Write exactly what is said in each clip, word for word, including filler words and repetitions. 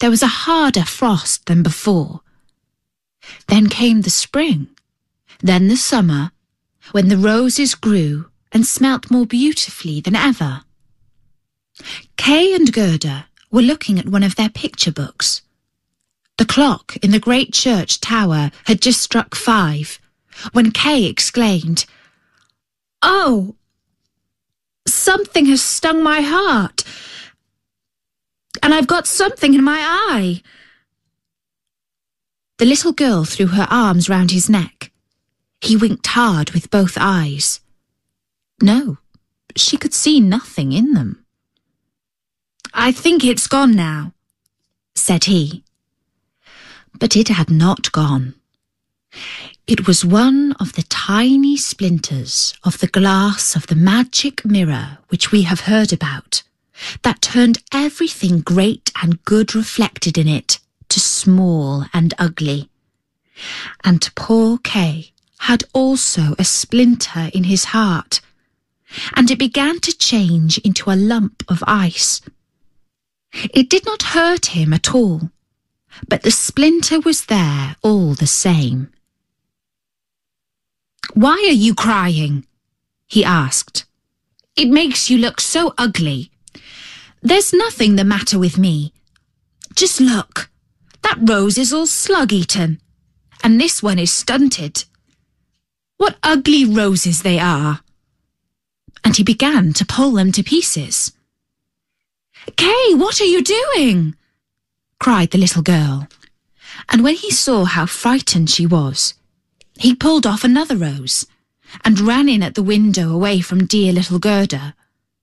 there was a harder frost than before. Then came the spring, then the summer, when the roses grew and smelt more beautifully than ever. Kay and Gerda were looking at one of their picture books. The clock in the great church tower had just struck five, when Kay exclaimed, "Oh, something has stung my heart, and I've got something in my eye." The little girl threw her arms round his neck. He winked hard with both eyes. No, she could see nothing in them. "I think it's gone now," said he. But it had not gone. It was one of the tiny splinters of the glass of the magic mirror which we have heard about, that turned everything great and good reflected in it to small and ugly. And poor Kay had also a splinter in his heart, and it began to change into a lump of ice. It did not hurt him at all, but the splinter was there all the same. "Why are you crying?" he asked. "It makes you look so ugly." "There's nothing the matter with me. Just look, that rose is all slug-eaten, and this one is stunted. What ugly roses they are." And he began to pull them to pieces. "Kay, what are you doing?" cried the little girl. And when he saw how frightened she was, he pulled off another rose and ran in at the window away from dear little Gerda.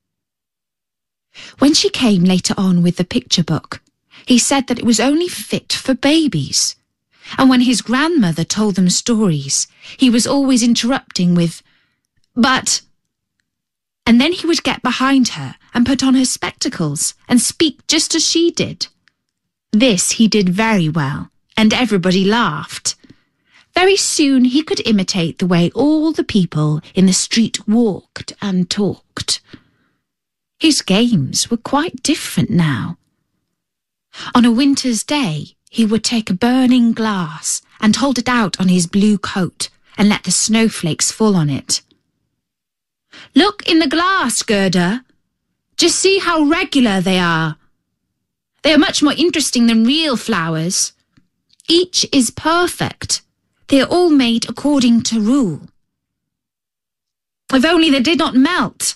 When she came later on with the picture book, he said that it was only fit for babies, and when his grandmother told them stories, he was always interrupting with, "But..." And then he would get behind her and put on her spectacles and speak just as she did. This he did very well, and everybody laughed. Very soon he could imitate the way all the people in the street walked and talked. His games were quite different now. On a winter's day, he would take a burning glass and hold it out on his blue coat and let the snowflakes fall on it. "Look in the glass, Gerda. Just see how regular they are. They are much more interesting than real flowers. Each is perfect. They are all made according to rule. If only they did not melt."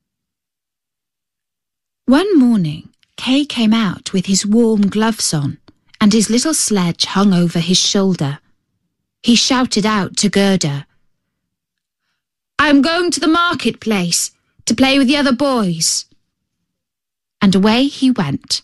One morning, Kay came out with his warm gloves on, and his little sledge hung over his shoulder. He shouted out to Gerda, "I'm going to the marketplace to play with the other boys." And away he went.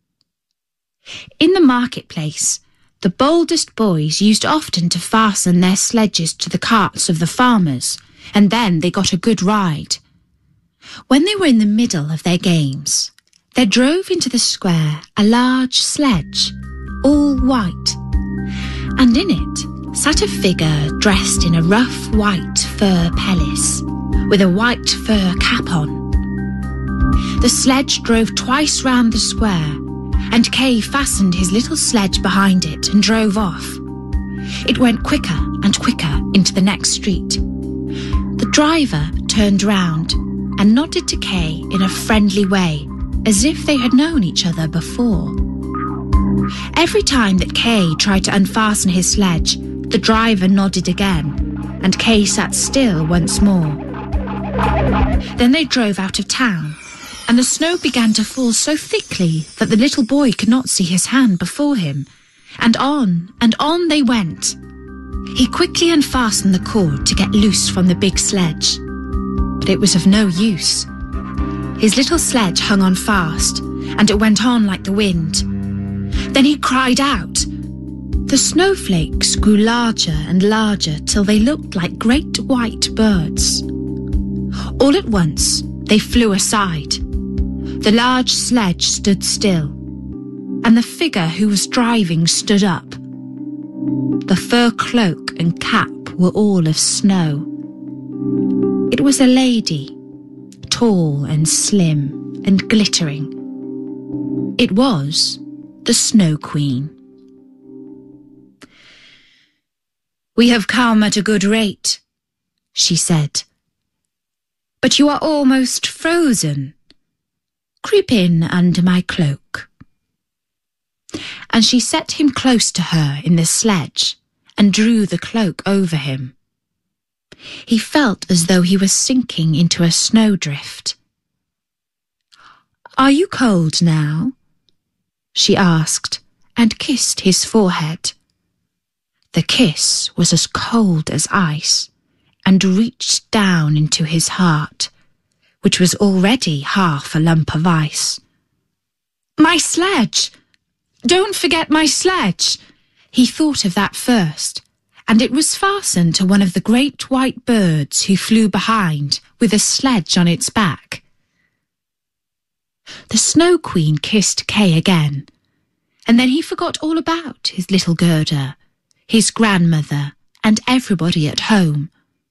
In the marketplace, the boldest boys used often to fasten their sledges to the carts of the farmers, and then they got a good ride. When they were in the middle of their games, there drove into the square a large sledge, all white, and in it sat a figure dressed in a rough white fur pelisse, with a white fur cap on. The sledge drove twice round the square, and Kay fastened his little sledge behind it and drove off. It went quicker and quicker into the next street. The driver turned round and nodded to Kay in a friendly way, as if they had known each other before. Every time that Kay tried to unfasten his sledge, the driver nodded again, and Kay sat still once more. Then they drove out of town, and the snow began to fall so thickly that the little boy could not see his hand before him, and on and on they went. He quickly unfastened the cord to get loose from the big sledge, but it was of no use. His little sledge hung on fast, and it went on like the wind. Then he cried out. The snowflakes grew larger and larger till they looked like great white birds. All at once they flew aside. The large sledge stood still, and the figure who was driving stood up. The fur cloak and cap were all of snow. It was a lady, tall and slim and glittering. It was the Snow Queen. "We have come at a good rate," she said. "But you are almost frozen. Creep in under my cloak." And she set him close to her in the sledge and drew the cloak over him. He felt as though he was sinking into a snowdrift. "Are you cold now?" she asked, and kissed his forehead. The kiss was as cold as ice and reached down into his heart, which was already half a lump of ice. "My sledge! Don't forget my sledge!" He thought of that first, and it was fastened to one of the great white birds who flew behind with a sledge on its back. The Snow Queen kissed Kay again, and then he forgot all about his little Gerda, his grandmother, and everybody at home.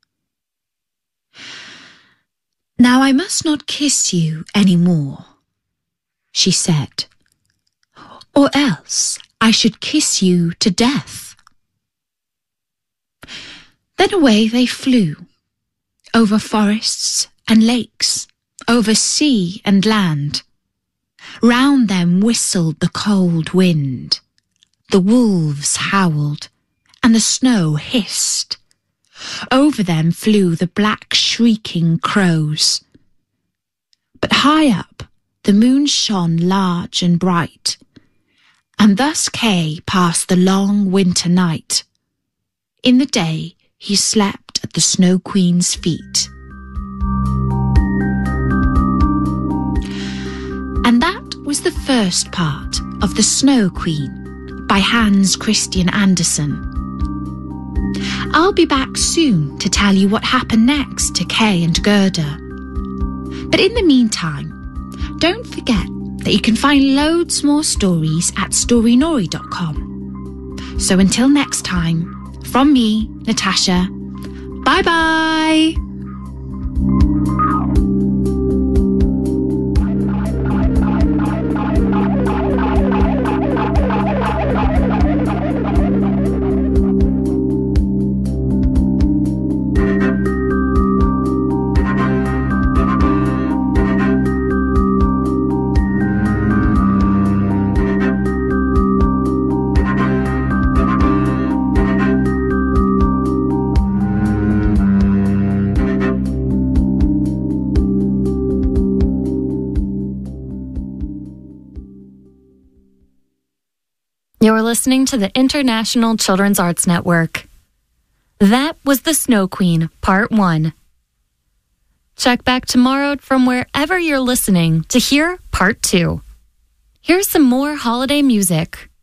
"Now I must not kiss you any more," she said, "or else I should kiss you to death." Then away they flew, over forests and lakes, over sea and land. Round them whistled the cold wind, the wolves howled, and the snow hissed. Over them flew the black shrieking crows. But high up the moon shone large and bright, and thus Kay passed the long winter night. In the day he slept at the Snow Queen's feet. And that was the first part of The Snow Queen by Hans Christian Andersen. I'll be back soon to tell you what happened next to Kay and Gerda. But in the meantime, don't forget that you can find loads more stories at story nori dot com. So until next time, from me, Natasha, bye-bye! You're listening to the International Children's Arts Network. That was The Snow Queen, Part one. Check back tomorrow from wherever you're listening to hear Part two. Here's some more holiday music.